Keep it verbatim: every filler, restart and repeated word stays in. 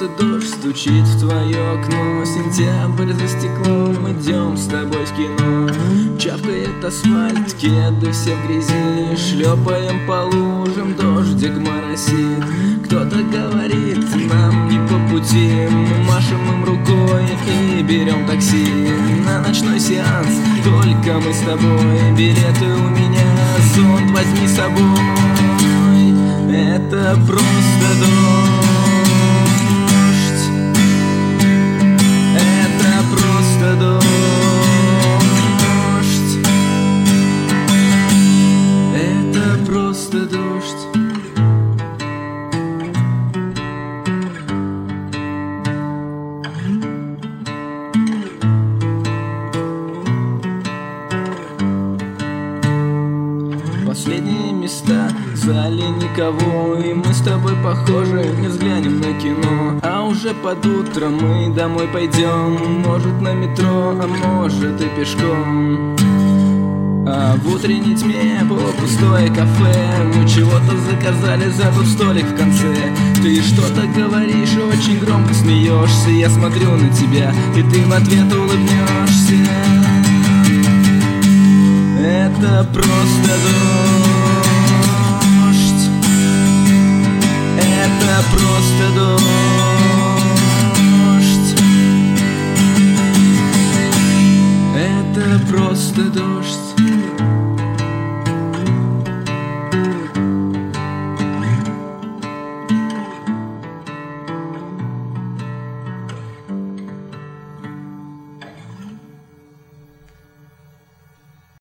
просто дождь стучит в твое окно. Сентябрь за стеклом, идем с тобой в кино. Чавкает асфальт, кеды все в грязи. Шлепаем по лужам, дождик моросит. Кто-то говорит, нам не по пути. Мы машем им рукой и берем такси на ночной сеанс, только мы с тобой. Билеты у меня, зонт возьми с собой. Это просто дождь. Это просто дождь. Это просто дождь. Последние места, в зале никого, и мы с тобой похожи, не взглянем на кино. А уже под утро мы домой пойдем, может на метро, а может и пешком. А в утренней тьме по пустое кафе мы чего-то заказали за тот столик в конце. Ты что-то говоришь, очень громко смеешься. Я смотрю на тебя, и ты в ответ улыбнешься. Это просто дождь. Это просто дождь.